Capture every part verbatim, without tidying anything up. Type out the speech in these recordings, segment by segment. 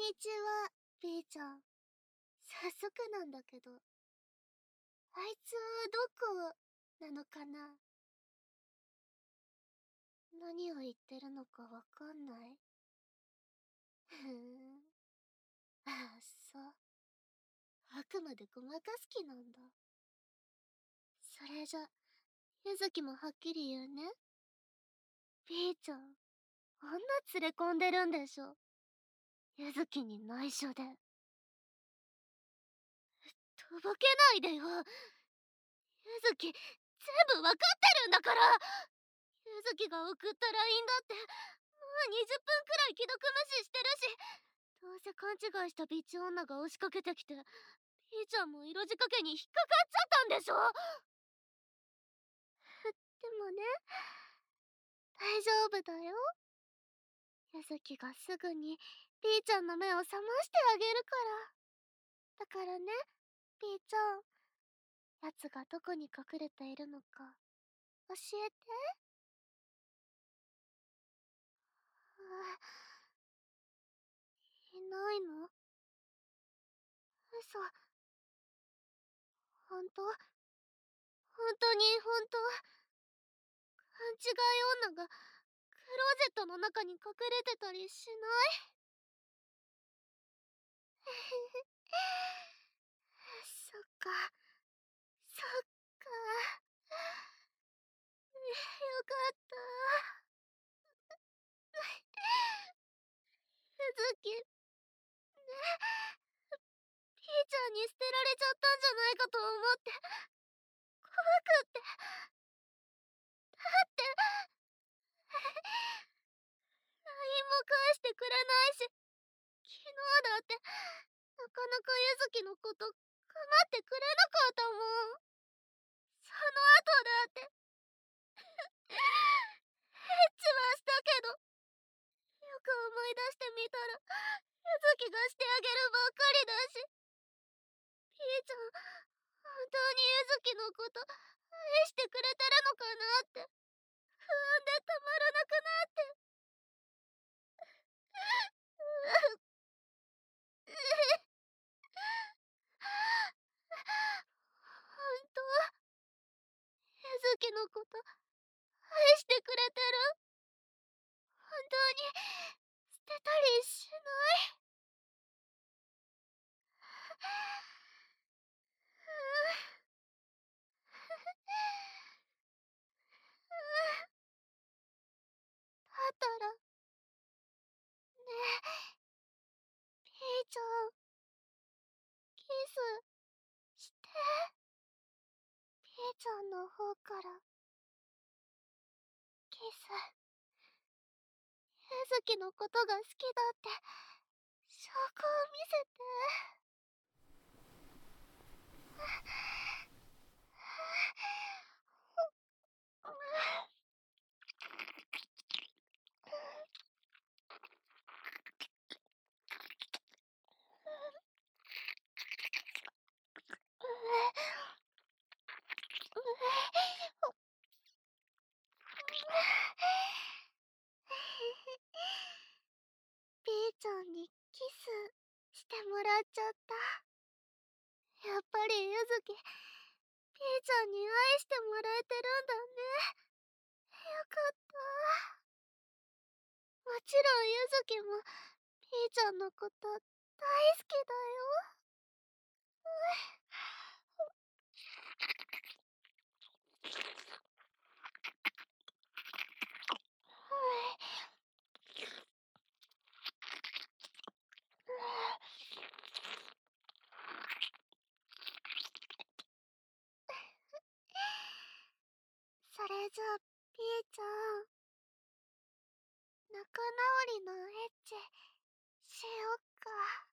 にちは、B ちゃん。早速なんだけど、あいつどこなのかな？何を言ってるのかわかんない？ふーん。ああ、そう。あくまでごまかす気なんだ。それじゃ、ゆずきもはっきり言うね。B ちゃん、女連れ込んでるんでしょ。ゆずきに内緒で。とぼけないでよ。ゆずき、全部わかってるんだから。ゆずきが送った ライン だって、もうにじゅっぷんくらい既読無視してるし、どうせ勘違いしたビッチ女が押しかけてきて、ピーちゃんも色仕掛けに引っかかっちゃったんでしょ。でもね、大丈夫だよ。ゆずきがすぐにピーちゃんの目を覚ましてあげるから。だからね、ピーちゃん、やつがどこに隠れているのか教えて。いないの？嘘。ほんと？ほんとにほんと？勘違い女がクローゼットの中に隠れてたりしない？そっか、そっか。よかった。ゆずき、ね、ピーちゃんに捨てられちゃったんじゃないかと思って怖くって。だって ライン も返してくれないし、昨日だってなかなかゆずきのこと構ってくれなかったもん。その後だってエッチはしたけど、よく思い出してみたらゆずきがしてあげるばっかりだし、ピーちゃん本当にゆずきのこと愛してくれてるのかなって不安でたまらなくなって。本当？ゆずきのこと愛してくれてる？本当に捨てたりしない？だったらねえ、ピーちゃん、キスして。ピーちゃんの方からキス。ゆずきのことが好きだって証拠を見せて。ピーちゃんにキスしてもらっちゃった。やっぱりゆずき、ピーちゃんに愛してもらえてるんだね。よかった。もちろんゆずきもピーちゃんのこと大好きだよ。それじゃあピーちゃん、仲直りのエッチしよっか。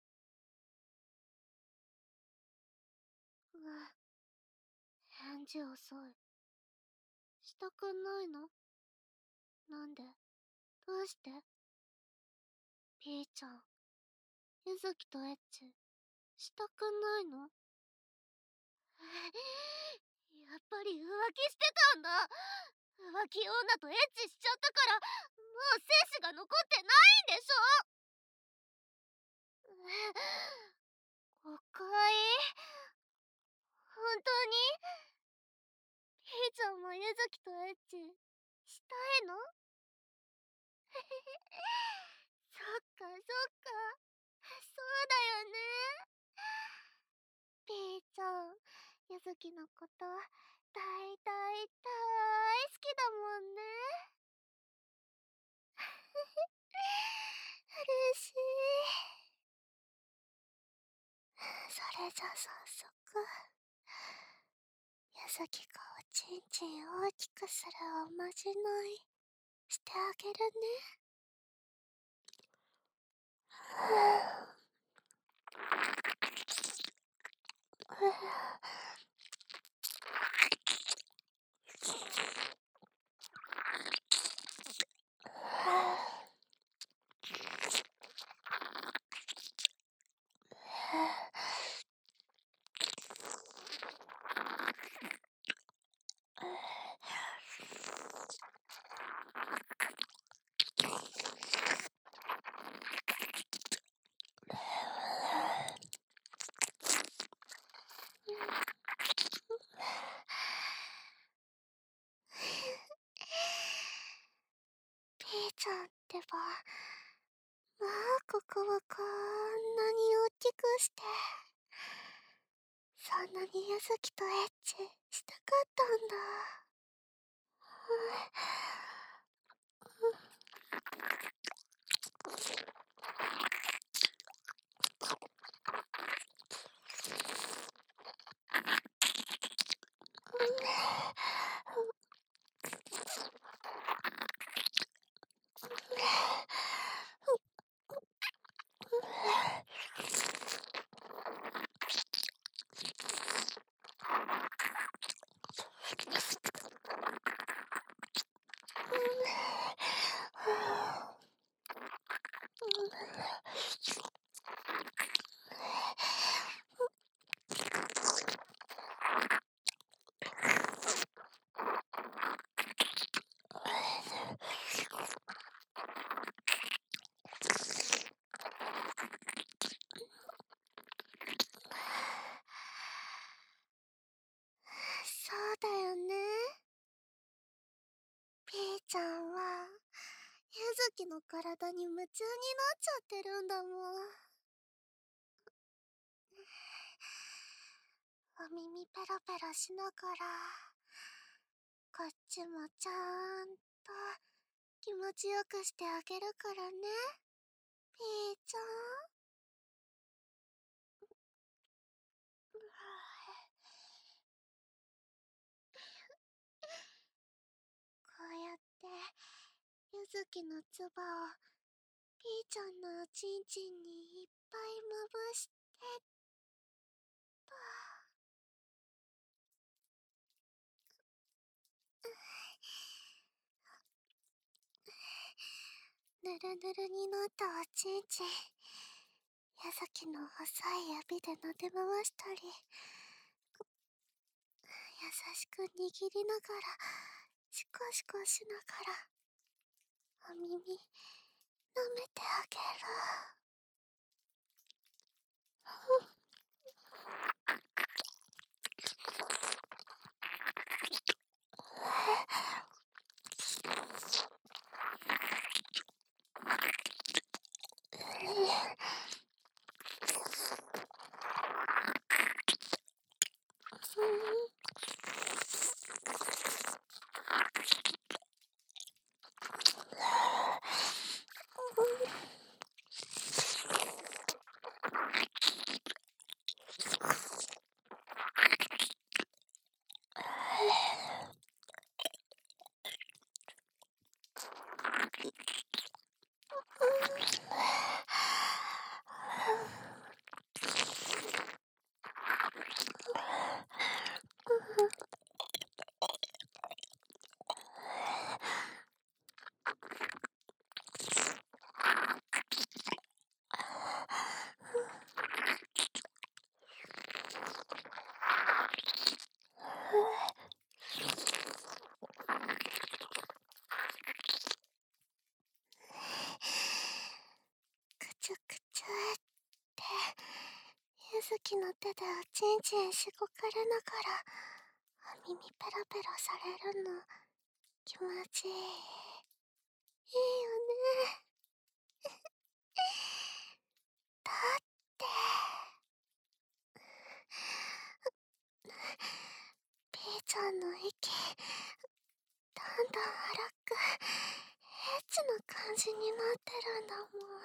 うん、返事遅い。したくないの？なんで？どうして？ピーちゃん、ゆずきとエッチしたくないの？やっぱり浮気してたんだ。浮気女とエッチしちゃったからもう精子が残ってないんでしょ。 月とエッチしたいの？そっかそっか、そうだよね。ピーちゃん、ゆずきのこと大大大好きだもんね。嬉しい。それじゃ早速、ゆずきがおちんちん大きくするおまじないしてあげるね。ピーちゃんってば、まあここをこんなに大きくして、そんなにゆずきとエッチしたかったんだ。そうだよね。ピーちゃんはゆずきの体に夢中になっちゃってるんだもん。お耳ペロペロしながら、こっちもちゃんと気持ちよくしてあげるからね、ピーちゃん。こうやってゆずきのつばをピーちゃんのおちんちんにいっぱいまぶしてっと。ぬるぬるになったおちんちん、ゆずきの細い指で撫で回したり、優しく握りながらシコシコしながらお耳舐めてあげる。くちゅくちゅってゆずきの手でおちんちんしごかれながらお耳ペロペロされるの気持ちいい。いいよね。だってピーちゃんの息だんだん荒くエッチな感じになってるんだもん。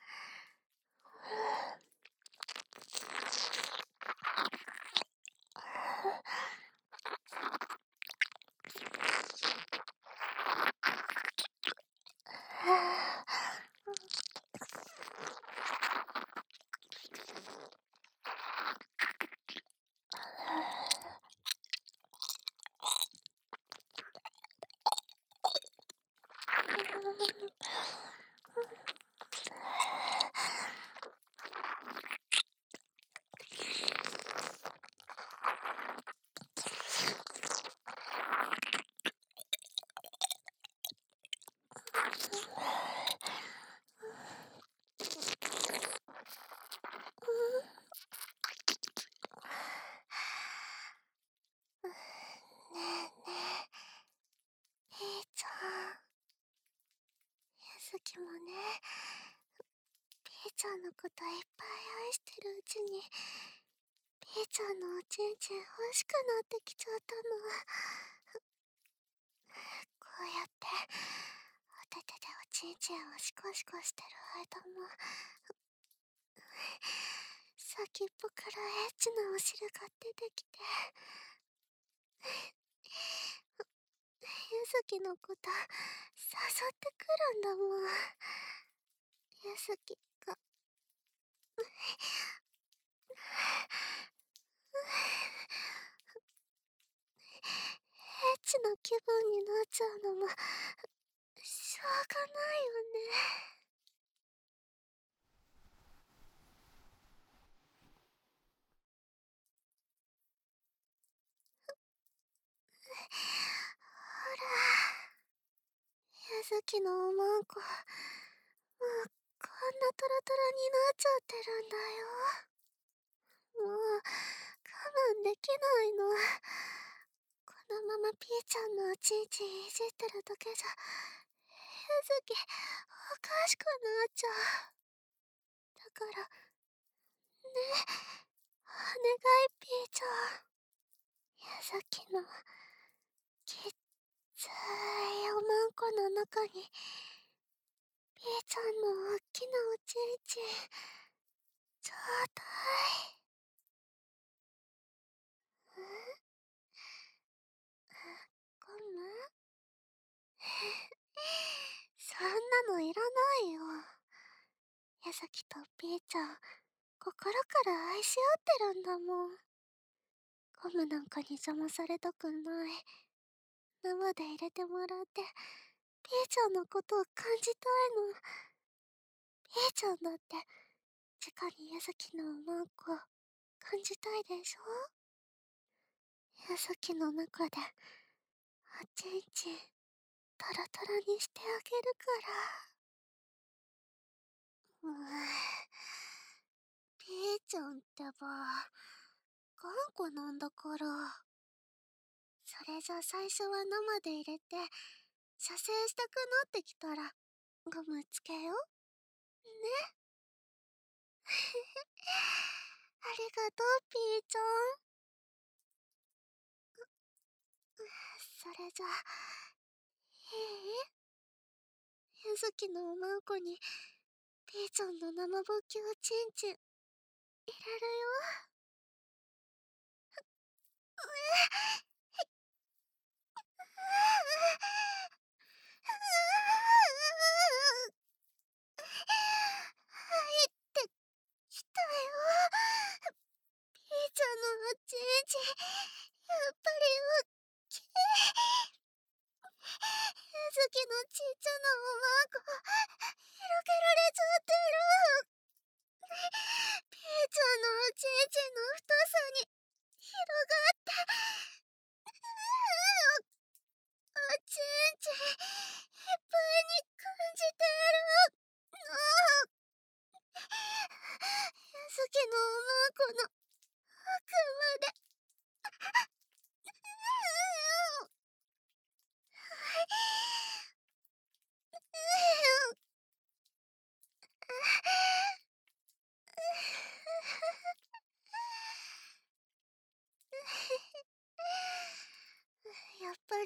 ねえねえ、ピーちゃん。ゆずきもね、ピーちゃんのこといっぱい愛してるうちに、ピーちゃんのおちんちん欲しくなってきちゃったの。こうやって、おててでおちんちんをシコシコしてる間も、先っぽからエッチなお汁が出てきて、ゆずきのこと誘ってくるんだもん。ゆずきがエッチな気分になっちゃうのもしょうがないよね。ほら、ゆずきのおまんこ、もうこんなトロトロになっちゃってるんだよ。もう我慢できないの。このままピーちゃんのおちんちんいじってるだけじゃゆずきおかしくなっちゃう。だからね、お願いピーちゃん。ゆずきのきっついおまんこの中にピーちゃんのおっきなおちんちんちょうだい。んゴムそんなのいらないよ。ゆずきとピーちゃん心から愛し合ってるんだもん。ゴムなんかに邪魔されたくない。生で入れてもらってピーちゃんのことを感じたいの。ピーちゃんだって直にゆずきのおまんこ感じたいでしょ。ゆずきの中でおちんちんトロトロにしてあげるから。うーピーちゃんってば頑固なんだから。それじゃ最初は生で入れて射精したくなってきたらゴムつけよ。ね。ありがとうピーちゃん。それじゃいい？ゆずきのおまんこにピーちゃんの生ぼっきをちんちん入れるよ。入ってきたよ。ピーちゃんのおちんちんやっぱりおっきい。ゆずきのちっちゃなおまんこ広げられちゃってる。ピーちゃんのおちんちんの太さに広がっておちん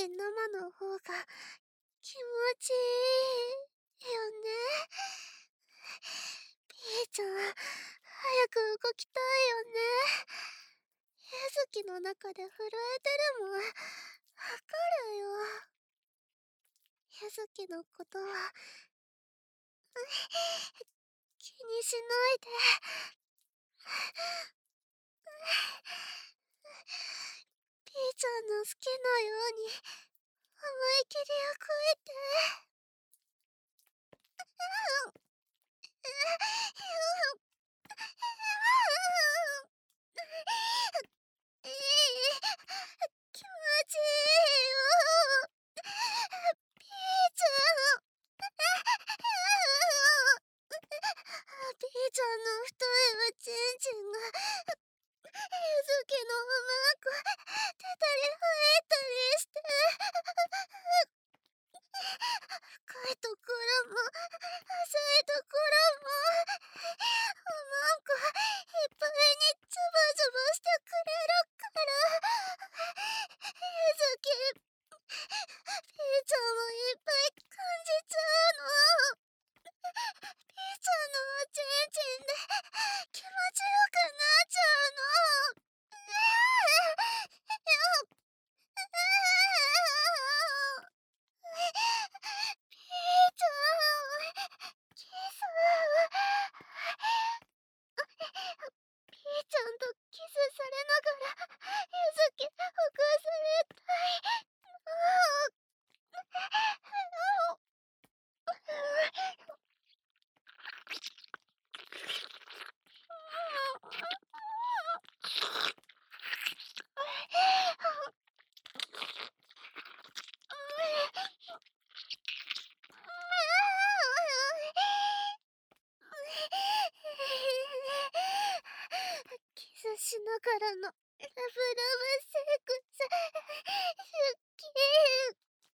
り生の方が気持ちいいよね。ピーちゃん、早く動きたいよね。柚木の中で震えてるもん。わかるよ。柚木のことは気にしないで。ピーちゃんの好きなように思い切り動いて。いい、気持ちいいよ。ピーちゃん。ピーちゃんの太いおちんちんが柚木のおまんこ出たり入ったりして、深いところも浅いところもおまんこいっぱいにズバズバしてくれるから。柚木、ピーちゃんもいっぱい感じちゃうの。ピーちゃんのおちんちんで気持ちよくなっちゃうの。ピーちゃん、キス。ピーちゃんとキスされながら柚木ほぐされたい。キスしながらのラブラブセックス。ユッキー。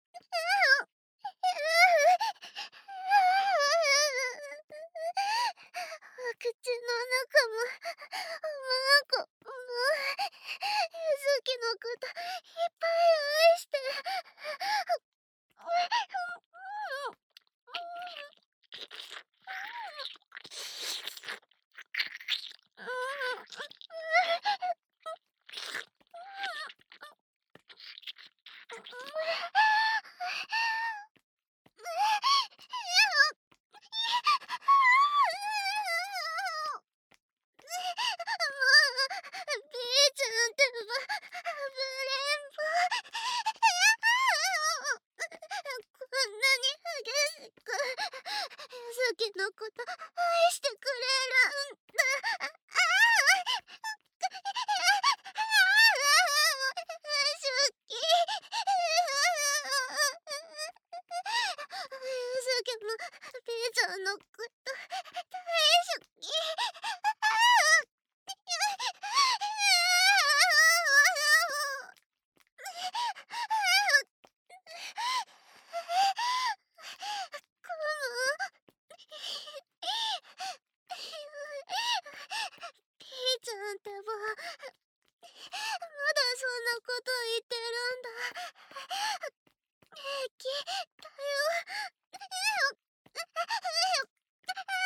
お口の中もおまんこも柚木のこといっぱい愛して。柚木のこと愛してくれるんだ。シュッキー。柚木もピーちゃんのこと大好き。ピーちゃんってば、まだそんなこと言ってるんだ。平気だよ。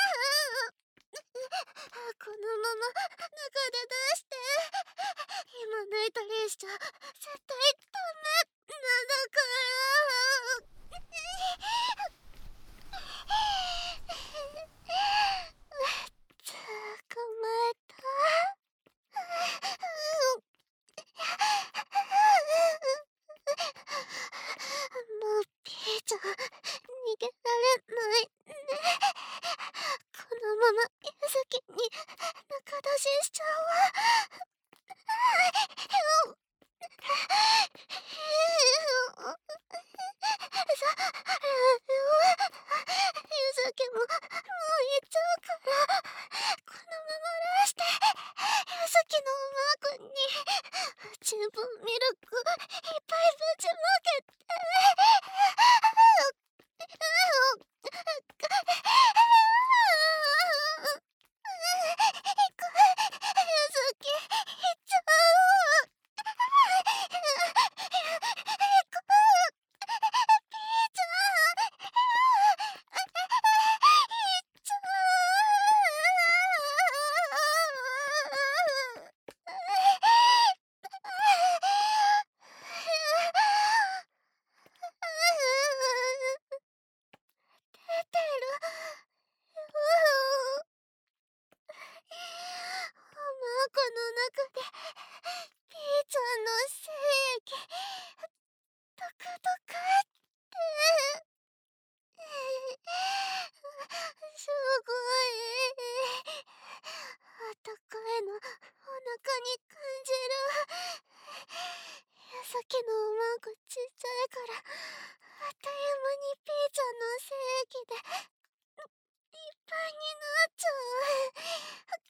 すごい。あったかいのお腹に感じる。矢崎のマークちっちゃいからあっという間にピーちゃんの精液でいっぱいになっちゃう。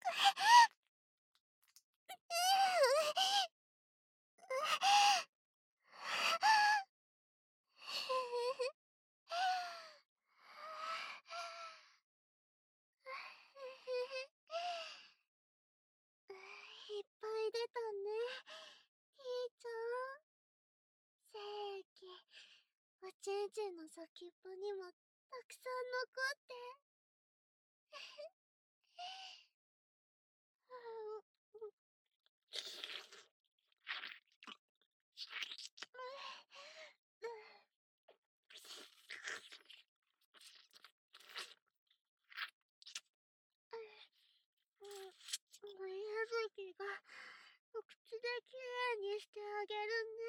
いっぱい出たね、ひーちゃん。精液おちんちんの先っぽにもたくさん残って。矢崎がお口できれいにしてあげるね。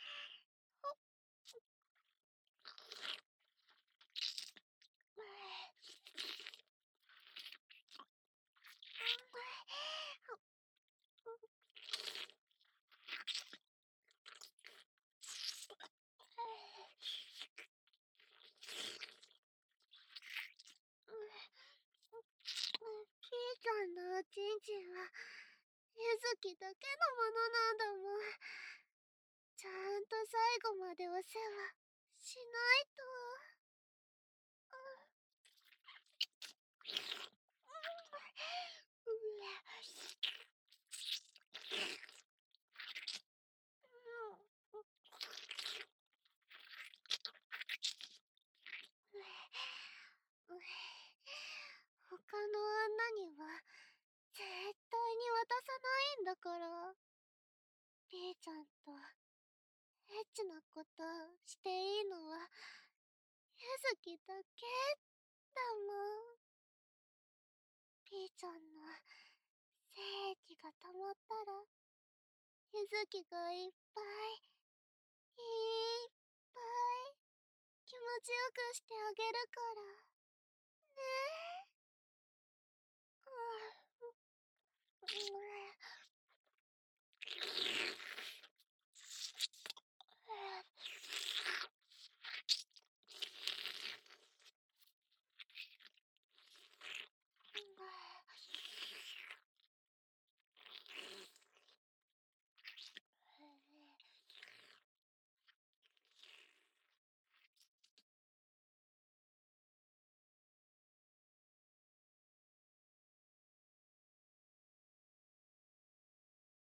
ピーちゃんのおちんちんはゆずきだけのものなんだもん。ちゃんと最後までお世話しないと。他の女には絶対に渡さないんだから。ピーちゃんとエッチなことしていいのはゆずきだけだもん。ピーちゃんの精液が溜まったらゆずきがいっぱいいっぱい気持ちよくしてあげるから。